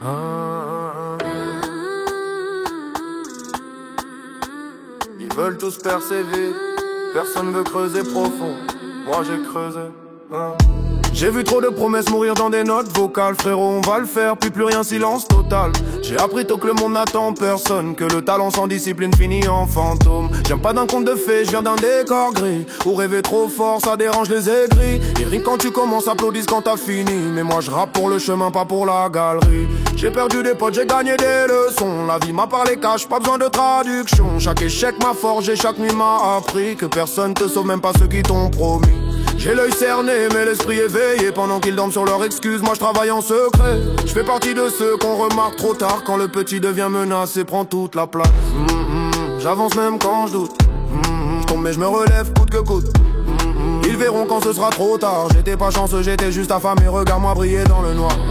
Ils veulent tous persévérer, personne veut creuser profond. Moi j'ai creusé. J'ai vu trop de promesses mourir dans des notes vocales. Frérot, on va le faire, puis plus rien, silence total. J'ai appris tôt que le monde n'attend personne, que le talent sans discipline finit en fantôme. J'aime pas d'un conte de fées, je viens d'un décor gris, où rêver trop fort, ça dérange les aigris. Ils rient quand tu commences, applaudissent quand t'as fini. Mais moi je rappe pour le chemin, pas pour la galerie. J'ai perdu des potes, j'ai gagné des leçons. La vie m'a parlé cash, pas besoin de traduction. Chaque échec m'a forgé, chaque nuit m'a appris que personne te sauve, même pas ceux qui t'ont promis. J'ai l'œil cerné mais l'esprit éveillé. Pendant qu'ils dorment sur leurs excuses, moi je travaille en secret. Je fais partie de ceux qu'on remarque trop tard, quand le petit devient menace et prend toute la place. J'avance même quand je doute. Je tombe mais je me relève coûte que coûte. Ils verront quand ce sera trop tard. J'étais pas chanceux, j'étais juste affamé. Regarde-moi briller dans le noir.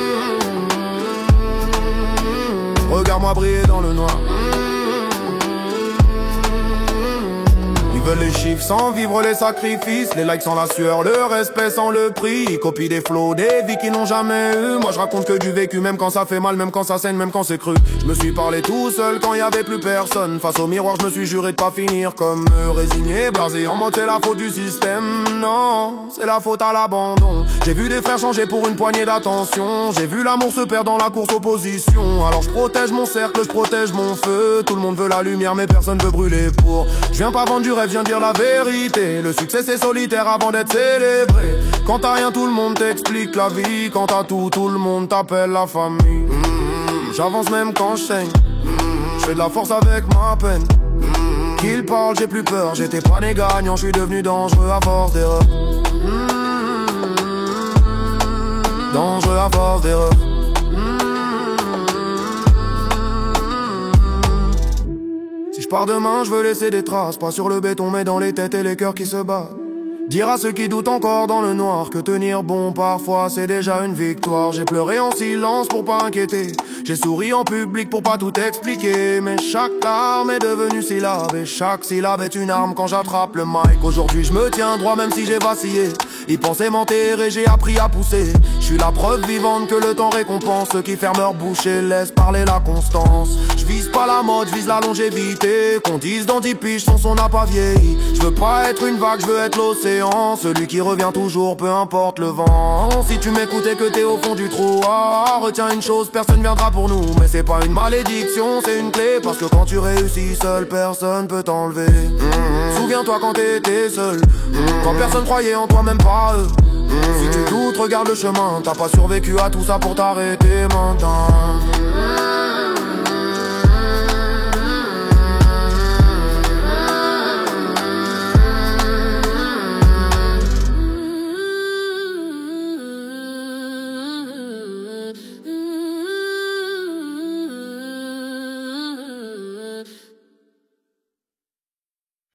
Regarde-moi briller dans le noir. Ils veulent les chiffres sans vivre les sacrifices, les likes sans la sueur, le respect sans le prix. Ils copient des flots, des vies qu'ils n'ont jamais eu. Moi je raconte que du vécu, même quand ça fait mal, même quand ça saigne, même quand c'est cru. Je me suis parlé tout seul quand y avait plus personne. Face au miroir je me suis juré de pas finir comme résigné, blasé en mode c'est la faute du système. Non, c'est la faute à l'abandon. J'ai vu des frères changer pour une poignée d'attention. J'ai vu l'amour se perdre dans la course opposition. Alors je protège mon cercle, je protège mon feu. Tout le monde veut la lumière mais personne veut brûler pour. Je viens pas vendre du rêve, viens dire la vérité. Le succès c'est solitaire avant d'être célébré. Quand t'as rien tout le monde t'explique la vie. Quand t'as tout, tout le monde t'appelle la famille. J'avance même quand je saigne. Je fais de la force avec ma peine. Qu'ils parlent j'ai plus peur. J'étais pas né gagnant, je suis devenu dangereux à force d'erreur. Dangereux à force d'erreur. Si je pars demain, je veux laisser des traces, pas sur le béton mais dans les têtes et les cœurs qui se battent. Dire à ceux qui doutent encore dans le noir que tenir bon parfois c'est déjà une victoire. J'ai pleuré en silence pour pas inquiéter. J'ai souri en public pour pas tout expliquer. Mais chaque larme est devenue syllabe et chaque syllabe est une arme quand j'attrape le mic. Aujourd'hui je me tiens droit même si j'ai vacillé. Ils pensaient m'enterrer, j'ai appris à pousser. Je suis la preuve vivante que le temps récompense ceux qui ferment leur bouche et laissent parler la constance. Je vise pas la mode, je vise la longévité. Qu'on dise dans 10 piges, son n'a pas vieilli. Je veux pas être une vague, je veux être l'océan. Celui qui revient toujours, peu importe le vent. Si tu m'écoutes et que t'es au fond du trou, retiens une chose, personne viendra pour nous. Mais c'est pas une malédiction, c'est une clé. Parce que quand tu réussis seul, personne peut t'enlever. Souviens-toi quand t'étais seul, quand personne croyait en toi, même pas eux. Si tu doutes, regarde le chemin. T'as pas survécu à tout ça pour t'arrêter maintenant.